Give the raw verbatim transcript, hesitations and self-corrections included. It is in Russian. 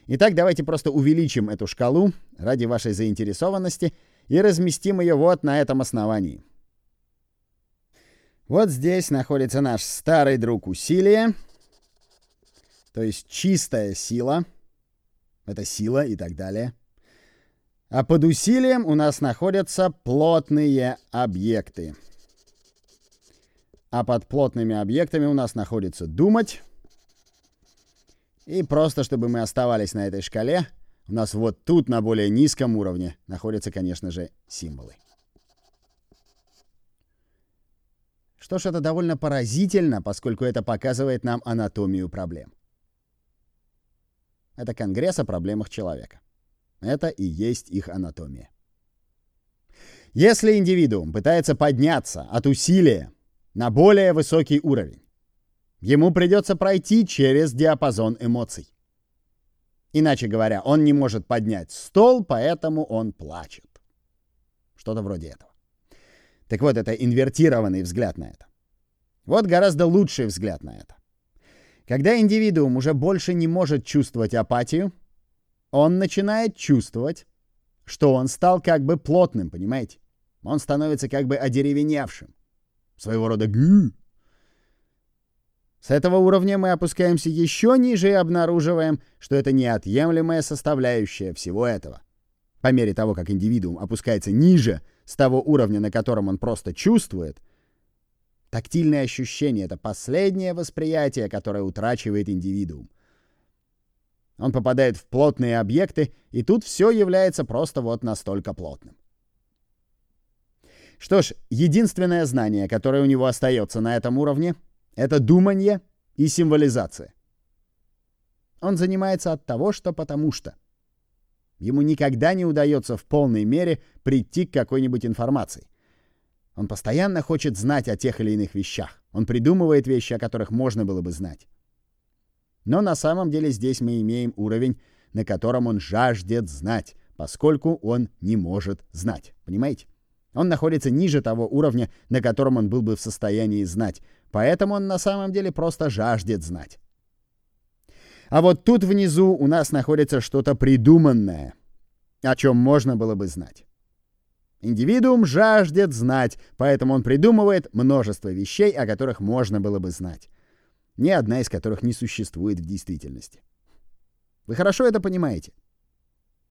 Итак, давайте просто увеличим эту шкалу ради вашей заинтересованности и разместим ее вот на этом основании. Вот здесь находится наш старый друг усилие, то есть чистая сила. Это сила и так далее. А под усилием у нас находятся плотные объекты. А под плотными объектами у нас находится думать. И просто, чтобы мы оставались на этой шкале, у нас вот тут, на более низком уровне, находятся, конечно же, символы. Что ж, это довольно поразительно, поскольку это показывает нам анатомию проблем. Это конгресс о проблемах человека. Это и есть их анатомия. Если индивидуум пытается подняться от усилия на более высокий уровень, ему придется пройти через диапазон эмоций. Иначе говоря, он не может поднять стол, поэтому он плачет. Что-то вроде этого. Так вот, это инвертированный взгляд на это. Вот гораздо лучший взгляд на это. Когда индивидуум уже больше не может чувствовать апатию, он начинает чувствовать, что он стал как бы плотным, понимаете? Он становится как бы одеревеневшим. Своего рода гы. С этого уровня мы опускаемся еще ниже и обнаруживаем, что это неотъемлемая составляющая всего этого. По мере того, как индивидуум опускается ниже с того уровня, на котором он просто чувствует, тактильное ощущение — это последнее восприятие, которое утрачивает индивидуум. Он попадает в плотные объекты, и тут все является просто вот настолько плотным. Что ж, единственное знание, которое у него остается на этом уровне, это думание и символизация. Он занимается от того, что потому что. Ему никогда не удается в полной мере прийти к какой-нибудь информации. Он постоянно хочет знать о тех или иных вещах. Он придумывает вещи, о которых можно было бы знать. Но на самом деле здесь мы имеем уровень, на котором он жаждет знать, поскольку он не может знать. Понимаете? Он находится ниже того уровня, на котором он был бы в состоянии знать. Поэтому он на самом деле просто жаждет знать. А вот тут внизу у нас находится что-то придуманное, о чем можно было бы знать. Индивидуум жаждет знать, поэтому он придумывает множество вещей, о которых можно было бы знать. Ни одна из которых не существует в действительности. Вы хорошо это понимаете?